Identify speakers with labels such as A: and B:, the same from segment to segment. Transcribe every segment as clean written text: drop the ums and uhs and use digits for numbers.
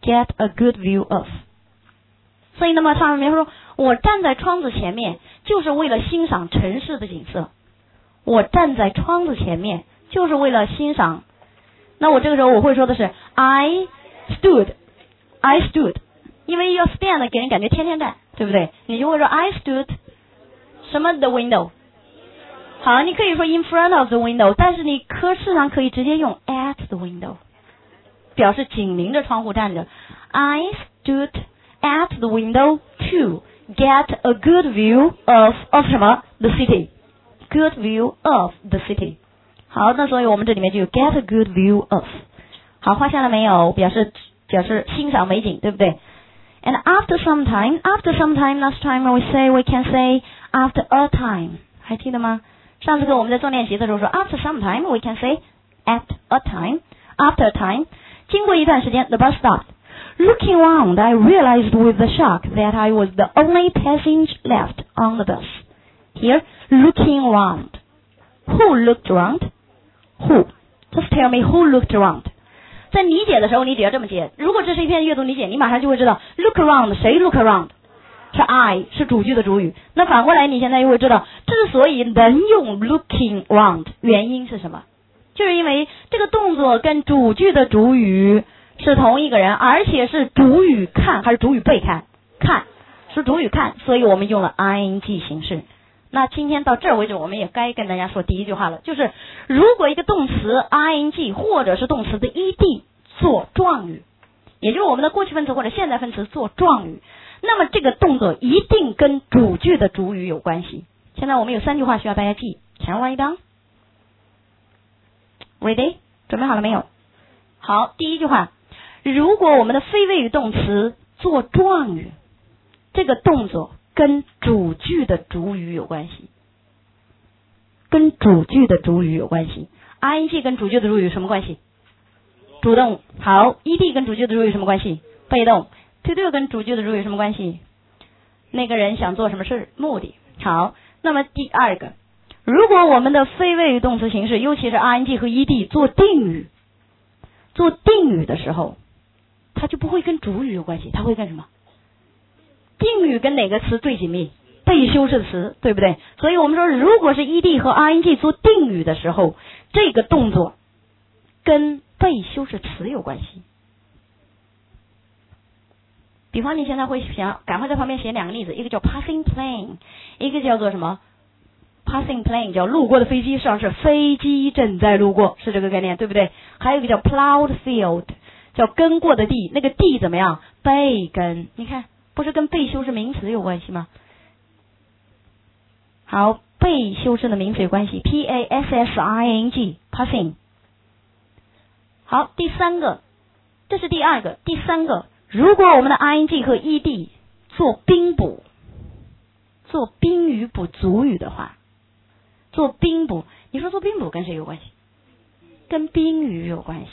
A: get a good view of。所以那么上面说，我站在窗子前面就是为了欣赏城市的景色。我站在窗子前面就是为了欣赏。那我这个时候我会说的是 I stood， 因为要 stand 给人感觉天天干，对不对？你就会说 I stood 什么 the window。好，你可以说 in front of the window， 但是你事实上可以直接用 at the window， 表示紧邻着窗户站着。I stood at the window to get a good view of 什么 the city， good view of the city。 好，那所以我们这里面就有 get a good view of。 好，画下来没有？表示欣赏美景，对不对？ And after some time last time we can say after a time， 还记得吗？上次课我们在做练习的时候说 after some time we can say at a time after a time。 经过一段时间 the bus stopped。 Looking around I realized with a shock that I was the only passenger left on the bus. Here, looking around. Who looked around? Who? Just tell me who looked around. 在理解的时候你只要这么解，如果这是一篇阅读理解，你马上就会知道 look around 谁 look around，是 I， 是主句的主语。那反过来你现在又会知道之所以能用 looking round 原因是什么，就是因为这个动作跟主句的主语是同一个人，而且是主语看还是主语被看，看是主语看，所以我们用了 ing 形式。那今天到这儿为止我们也该跟大家说第一句话了，就是如果一个动词 ing 或者是动词的 ed 做状语，也就是我们的过去分词或者现在分词做状语，那么这个动作一定跟主句的主语有关系。现在我们有3句话需要大家记， Can write down? Ready? 准备好了没有？好，第一句话，如果我们的非谓语动词做状语，这个动作跟主句的主语有关系，跟主句的主语有关系。 ing 跟主句的主语有什么关系？主动。好， ed 跟主句的主语有什么关系？被动。to do 跟主句的主语有什么关系？那个人想做什么事，目的。好，那么第二个，如果我们的非谓语动词形式，尤其是 ing 和 ed 做定语的时候，它就不会跟主语有关系，它会跟什么？定语跟哪个词最紧密？被修饰词，对不对？所以我们说如果是 ed 和 ing 做定语的时候，这个动作跟被修饰词有关系。比方你现在会想赶快在旁边写2个例子，一个叫 passing plane， 一个叫做什么 passing plane 叫路过的飞机，实际上是飞机正在路过，是这个概念，对不对？还有一个叫 plowed field， 叫耕过的地，那个地怎么样？被耕，你看不是跟被修饰名词有关系吗？好，被修饰的名词有关系 passing passing。 好，第三个，这是第二个。第三个，如果我们的 ing 和 ed 做宾补，做宾语补主语的话，做宾补，你说做宾补跟谁有关系？跟宾语有关系，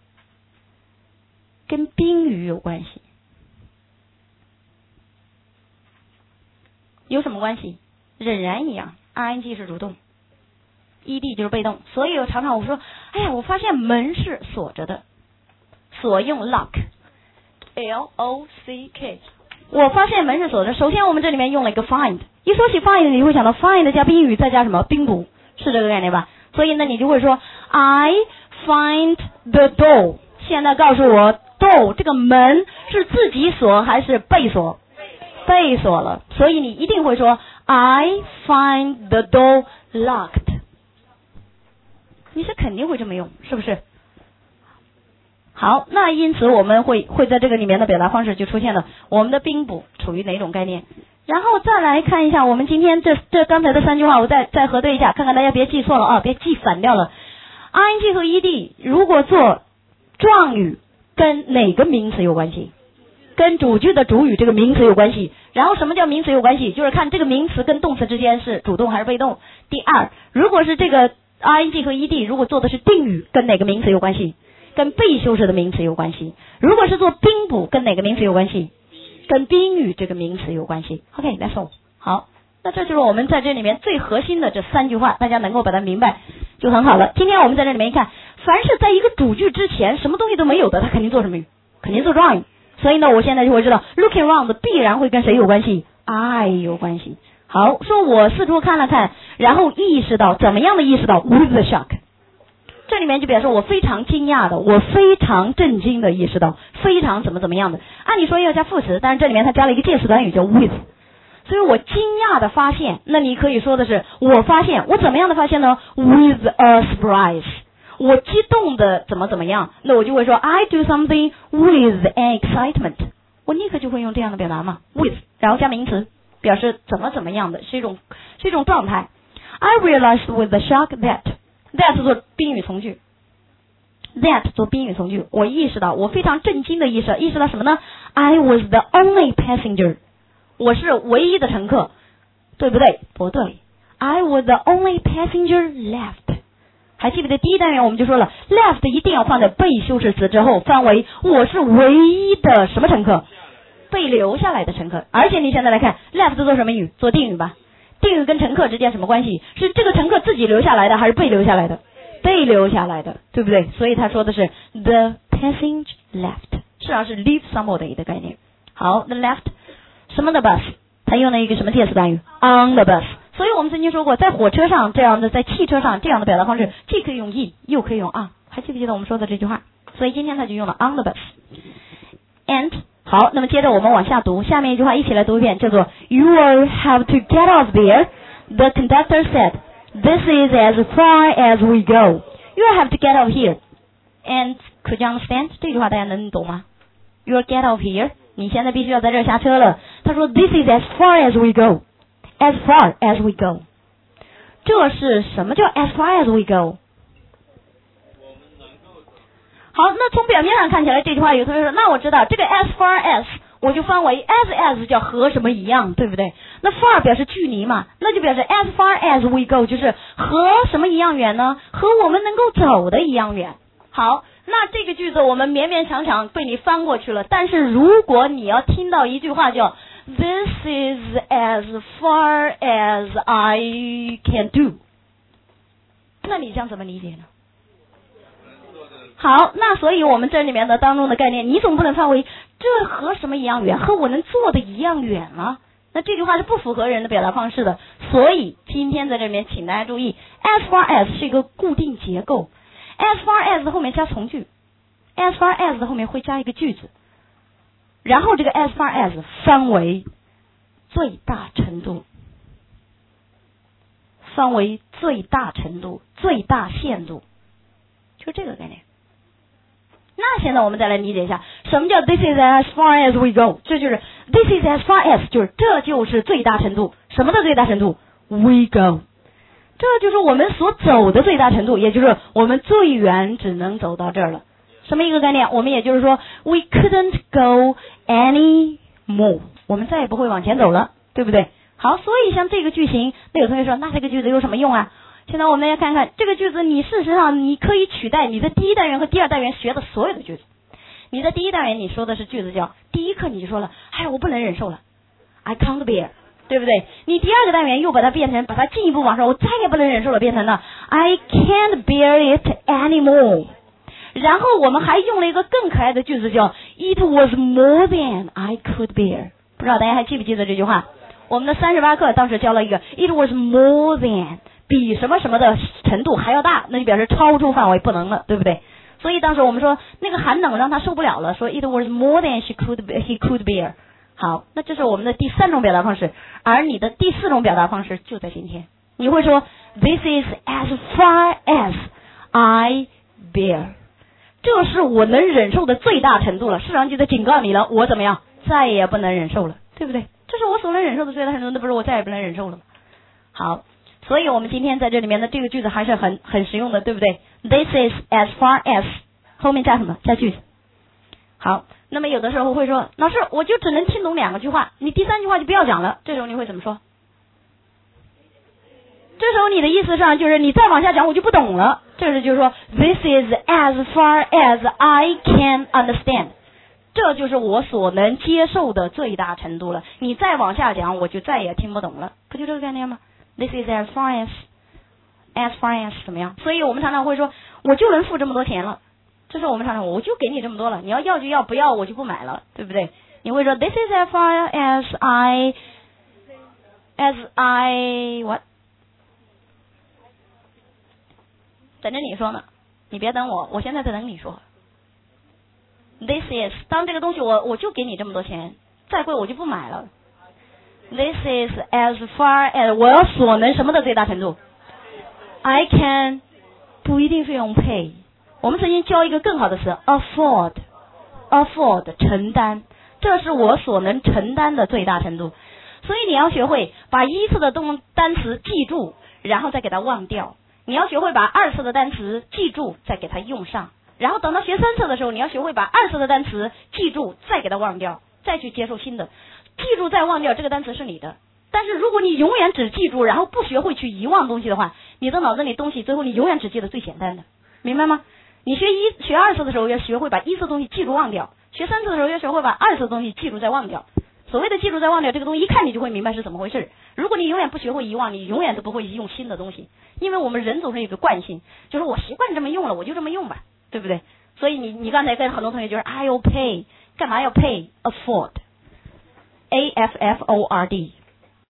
A: 跟宾语有关系。有什么关系？仍然一样， ing 是主动， ed 就是被动。所以常常我说，哎呀，我发现门是锁着的，锁用 lock， L-O-C-K， 我发现门是锁着。首先我们这里面用了一个 find， 一说起 find 你会想到 find 加宾语再加什么？宾补，是这个概念吧？所以呢你就会说 I find the door。 现在告诉我 door 这个门是自己锁还是被锁？被锁了，所以你一定会说 I find the door locked， 你是肯定会这么用，是不是？好，那因此我们会在这个里面的表达方式就出现了我们的宾补处于哪种概念。然后再来看一下我们今天这刚才的3句话，我再核对一下，看看大家别记错了啊，别记反掉了。 ing 和 ed 如果做状语跟哪个名词有关系？跟主句的主语这个名词有关系。然后什么叫名词有关系？就是看这个名词跟动词之间是主动还是被动。第二，如果是这个 ing 和 ed 如果做的是定语，跟哪个名词有关系？跟被修饰的名词有关系。如果是做宾补，跟哪个名词有关系？跟宾语这个名词有关系。 OK, that's all。 好，那这就是我们在这里面最核心的这3句话，大家能够把它明白就很好了。今天我们在这里面一看，凡是在一个主句之前什么东西都没有的，它肯定做什么语？肯定做状语。 所以呢，我现在就会知道 looking around 必然会跟谁有关系？ I 有关系。好，说我四处看了看，然后意识到，怎么样的意识到 with the shock？ 这里面就表示我非常惊讶的，我非常震惊的意识到，非常怎么样的。按理说要加副词，但是这里面它加了一个介词短语叫 with， 所以我惊讶的发现，那你可以说的是我发现，我怎么样的发现呢？ with a surprise， 我激动的怎么样，那我就会说 I do something with an excitement， 我立刻就会用这样的表达嘛 with， 然后加名词表示怎么样的，是一种状态。 I realized with the shock that 做宾语从句， that 做宾语从句，我意识到，我非常震惊的意识到什么呢？ I was the only passenger， 我是唯一的乘客，对不对？不对， I was the only passenger left。 还记不记得第一单元我们就说了 left 一定要放在被修饰词之后，翻为我是唯一的什么乘客？被留下来的乘客。而且你现在来看 left 做什么语？做定语吧。定语跟乘客之间什么关系？是这个乘客自己留下来的还是被留下来的？被留下来的，对不对？所以他说的是 the passenger left， 实际上是 leave somebody 的概念。好 the left 什么的 bus， 他用了一个什么介词短语 on the bus。 所以我们曾经说过，在火车上这样的，在汽车上这样的表达方式，既可以用 in 又可以用 on， 还记不记得我们说的这句话？所以今天他就用了 on the bus and。好，那么接着我们往下读，下面一句话一起来读一遍，叫做 You will have to get off there. The conductor said, This is as far as we go. You will have to get off here. And could you understand? 这句话大家能懂吗？ You will get off here. 你现在必须要在这儿下车了。他说 This is as far as we go. As far as we go. 这是什么叫 as far as we go？好，那从表面上看起来这句话有同学说，那我知道这个 as far as 我就翻为 as 叫和什么一样，对不对？那 far 表示距离嘛，那就表示 as far as we go 就是和什么一样远呢？和我们能够走的一样远。好，那这个句子我们勉勉强强被你翻过去了，但是如果你要听到一句话叫 This is as far as I can do， 那你将怎么理解呢？好，那所以我们这里面的当中的概念，你总不能翻为这和什么一样远？和我能做的一样远啊？那这句话是不符合人的表达方式的。所以今天在这里面，请大家注意 ，as far as 是一个固定结构 ，as far as 后面加从句 ，as far as 后面会加一个句子，然后这个 as far as 翻为最大程度，翻为最大程度、最大限度，就这个概念。那现在我们再来理解一下，什么叫 This is as far as we go？ 这就是 This is as far as， 就是这就是最大程度。什么的最大程度 ？We go， 这就是我们所走的最大程度，也就是我们最远只能走到这儿了。什么一个概念？我们也就是说 ，We couldn't go any more， 我们再也不会往前走了，对不对？好，所以像这个句型，那有同学说，那这个句子有什么用啊？现在我们来看看这个句子，你事实上你可以取代你的第一单元和第二单元学的所有的句子。你的第一单元你说的是句子叫第一课你就说了，哎，我不能忍受了 ，I can't bear， 对不对？你第二个单元又把它进一步往上，我再也不能忍受了，变成了 I can't bear it anymore。然后我们还用了一个更可爱的句子叫 It was more than I could bear。不知道大家还记不记得这句话？我们的38课当时教了一个 It was more than。比什么什么的程度还要大，那就表示超出范围不能了，对不对？所以当时我们说那个寒冷让他受不了了，说 it was more than he could bear。好，那这是我们的第三种表达方式，而你的第四种表达方式就在今天，你会说 This is as far as I bear， 这是我能忍受的最大程度了。市场就在警告你了，我怎么样，再也不能忍受了，对不对？这是我所能忍受的最大程度，那不是我再也不能忍受了吗？好。所以我们今天在这里面的这个句子还是很实用的，对不对？ This is as far as 后面加什么？加句子。好，那么有的时候会说，老师我就只能听懂2个句话，你第3句话就不要讲了，这时候你会怎么说？这时候你的意思上就是你再往下讲我就不懂了，这时就是说 This is as far as I can understand， 这就是我所能接受的最大程度了，你再往下讲我就再也听不懂了，不就这个概念吗？This is as far as 怎么样？所以我们常常会说，我就能付这么多钱了， 这是我们常常，我就给你这么多了，你要就要，不要我就不买了，对不对？你会说 This is as far as I what？ 等着你说呢，你别等我，我现在在等你说。This is 当这个东西我就给你这么多钱，再贵我就不买了。This is as far as 我要所能什么的最大程度。I can 不一定是用 pay， 我们曾经教一个更好的词 afford 承担，这是我所能承担的最大程度。所以你要学会把一次的单词记住，然后再给它忘掉。你要学会把二次的单词记住，再给它用上。然后等到学三次的时候，你要学会把二次的单词记住，再给它忘掉，再去接受新的。记住再忘掉，这个单词是你的。但是如果你永远只记住，然后不学会去遗忘东西的话，你的脑子里东西最后你永远只记得最简单的，明白吗？你学二次的时候要学会把一次的东西记住忘掉，学三次的时候要学会把二次的东西记住再忘掉。所谓的记住再忘掉，这个东西一看你就会明白是怎么回事。如果你永远不学会遗忘，你永远都不会用新的东西，因为我们人总是有个惯性，就是我习惯这么用了，我就这么用吧，对不对？所以你刚才跟很多同学就是 I will pay， 干嘛要 pay？ afford， AFFORD